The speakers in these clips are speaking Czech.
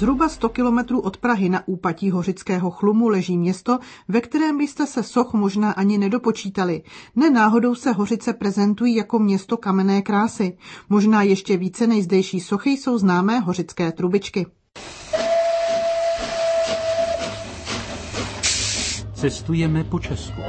Zhruba 100 kilometrů od Prahy na úpatí Hořického chlumu leží město, ve kterém byste se soch možná ani nedopočítali. Nenáhodou se Hořice prezentují jako město kamenné krásy. Možná ještě více než zdejší sochy jsou známé hořické trubičky. Cestujeme po Česku.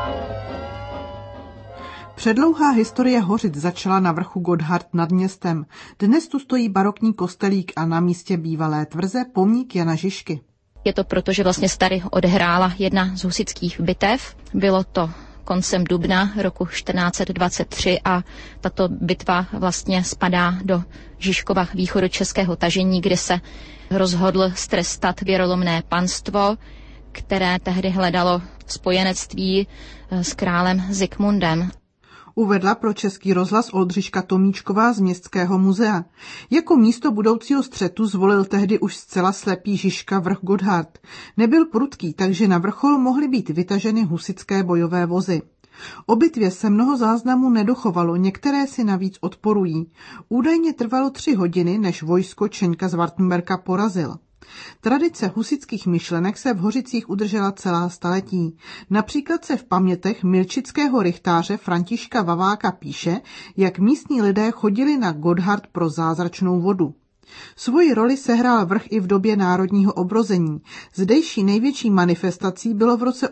Předlouhá historie Hořic začala na vrchu Gotthard nad městem. Dnes tu stojí barokní kostelík a na místě bývalé tvrze pomník Jana Žižky. Je to proto, že vlastně se tady odehrála jedna z husitských bitev. Bylo to koncem dubna roku 1423 a tato bitva vlastně spadá do Žižkova východočeského tažení, kde se rozhodl strestat věrolomné panstvo, které tehdy hledalo spojenectví s králem Zikmundem. Uvedla pro Český rozhlas Oldřiška Tomíčková z Městského muzea. Jako místo budoucího střetu zvolil tehdy už zcela slepý Žižka vrch Gotthard. Nebyl prudký, takže na vrchol mohly být vytaženy husitské bojové vozy. O bitvě se mnoho záznamů nedochovalo, některé si navíc odporují. Údajně trvalo 3 hodiny, než vojsko Čeňka z Wartenberka porazil. Tradice husitských myšlenek se v Hořicích udržela celá staletí. Například se v pamětech milčického rychtáře Františka Vaváka píše, jak místní lidé chodili na Gotthard pro zázračnou vodu. Svoji roli sehrál vrch i v době národního obrození. Zdejší největší manifestací bylo v roce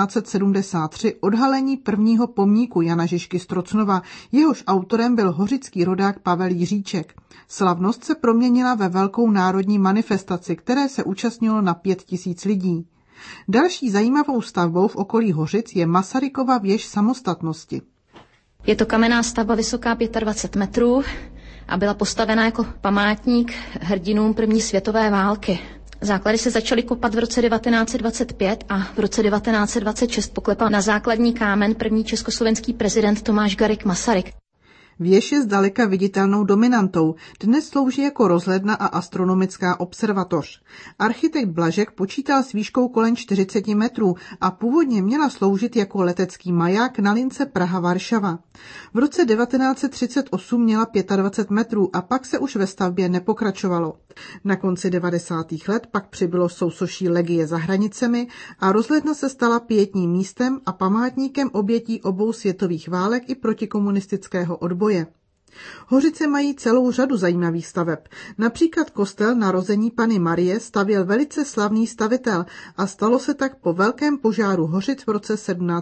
1873 odhalení prvního pomníku Jana Žižky z Trocnova, jehož autorem byl hořický rodák Pavel Jiříček. Slavnost se proměnila ve velkou národní manifestaci, které se účastnilo na 5 000 lidí. Další zajímavou stavbou v okolí Hořic je Masarykova věž samostatnosti. Je to kamenná stavba vysoká 25 metrů a byla postavena jako památník hrdinům první světové války. Základy se začaly kopat v roce 1925 a v roce 1926 poklepal na základní kámen první československý prezident Tomáš Garrigue Masaryk. Věž je zdaleka viditelnou dominantou, dnes slouží jako rozhledna a astronomická observatoř. Architekt Blažek počítal s výškou kolem 40 metrů a původně měla sloužit jako letecký maják na lince Praha-Varšava. V roce 1938 měla 25 metrů a pak se už ve stavbě nepokračovalo. Na konci 90. let pak přibylo sousoší legie za hranicemi a rozhledna se stala pietním místem a památníkem obětí obou světových válek i protikomunistického odboje. Hořice mají celou řadu zajímavých staveb. Například kostel Narození Panny Marie stavěl velice slavný stavitel a stalo se tak po velkém požáru Hořic v roce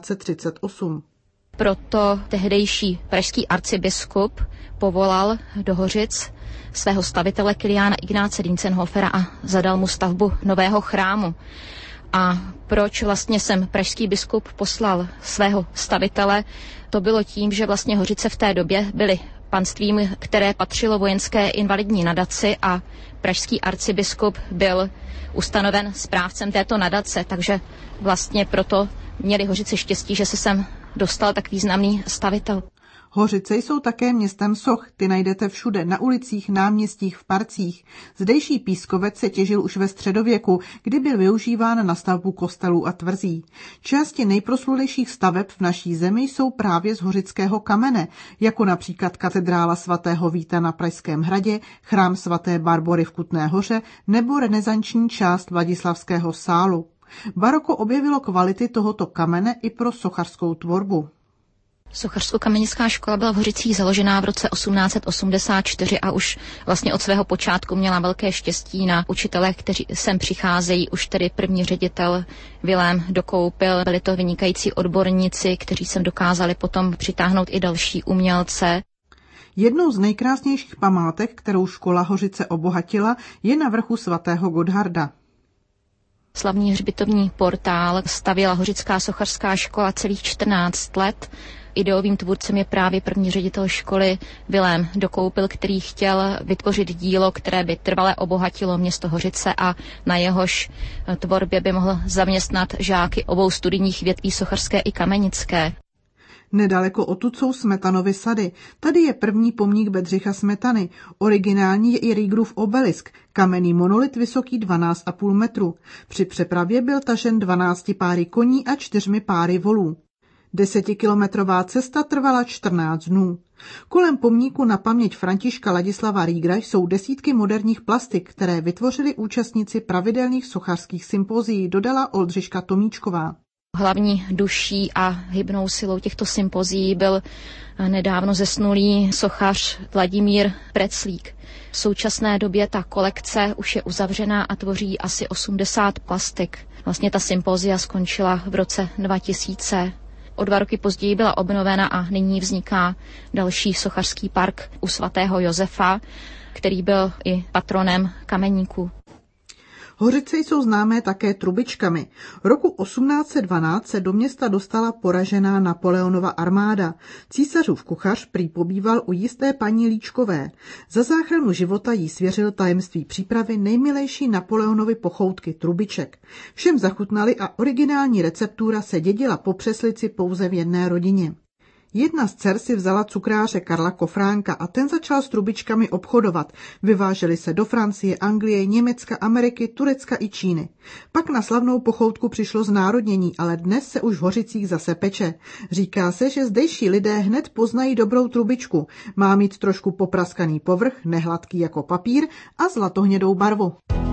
1738. Proto tehdejší pražský arcibiskup povolal do Hořic svého stavitele Kiliána Ignáce Dientzenhofera a zadal mu stavbu nového chrámu. A proč vlastně sem pražský biskup poslal svého stavitele? To bylo tím, že vlastně Hořice v té době byly panstvím, které patřilo vojenské invalidní nadaci a pražský arcibiskup byl ustanoven správcem této nadace, takže vlastně proto měli Hořice štěstí, že se sem dostal tak významný stavitel. Hořice jsou také městem soch, ty najdete všude, na ulicích, náměstích, v parcích. Zdejší pískovec se těžil už ve středověku, kdy byl využíván na stavbu kostelů a tvrzí. Části nejproslulejších staveb v naší zemi jsou právě z hořického kamene, jako například katedrála svatého Víta na Pražském hradě, chrám svaté Barbory v Kutné Hoře nebo renesanční část Vladislavského sálu. Baroko objevilo kvality tohoto kamene i pro sochařskou tvorbu. Sochařsko-kamenická škola byla v Hořicích založená v roce 1884 a už vlastně od svého počátku měla velké štěstí na učitele, kteří sem přicházejí. Už tedy první ředitel Vilém Dokoupil, byli to vynikající odborníci, kteří sem dokázali potom přitáhnout i další umělce. Jednou z nejkrásnějších památek, kterou škola Hořice obohatila, je na vrchu svatého Gottharda. Slavný hřbitovní portál stavěla Hořická sochařská škola celých 14 let. Ideovým tvůrcem je právě první ředitel školy Vilém Dokoupil, který chtěl vytvořit dílo, které by trvale obohatilo město Hořice a na jehož tvorbě by mohl zaměstnat žáky obou studijních větví sochařské i kamenické. Nedaleko odtud jsou Smetanovy sady. Tady je první pomník Bedřicha Smetany. Originální je i Riegrův obelisk, kamenný monolit vysoký 12,5 metru. Při přepravě byl tažen 12 páry koní a 4 páry volů. 10kilometrová cesta trvala 14 dnů. Kolem pomníku na paměť Františka Ladislava Riegera jsou desítky moderních plastik, které vytvořili účastníci pravidelných sochařských sympózií, dodala Oldřiška Tomíčková. Hlavní duší a hybnou silou těchto sympozí byl nedávno zesnulý sochař Vladimír Preclík. V současné době ta kolekce už je uzavřená a tvoří asi 80 plastik. Vlastně ta sympózia skončila v roce 2000. O 2 roky později byla obnovena a nyní vzniká další sochařský park u svatého Josefa, který byl i patronem kameníků. Hořice jsou známé také trubičkami. Roku 1812 se do města dostala poražená Napoleonova armáda. Císařův kuchař prý pobýval u jisté paní Líčkové. Za záchranu života jí svěřil tajemství přípravy nejmilejší Napoleonovy pochoutky trubiček. Všem zachutnali a originální receptura se dědila po přeslici pouze v jedné rodině. Jedna z dcer si vzala cukráře Karla Kofránka a ten začal s trubičkami obchodovat. Vyvážely se do Francie, Anglie, Německa, Ameriky, Turecka i Číny. Pak na slavnou pochoutku přišlo znárodnění, ale dnes se už v Hořicích zase peče. Říká se, že zdejší lidé hned poznají dobrou trubičku. Má mít trošku popraskaný povrch, nehladký jako papír a zlatohnědou barvu.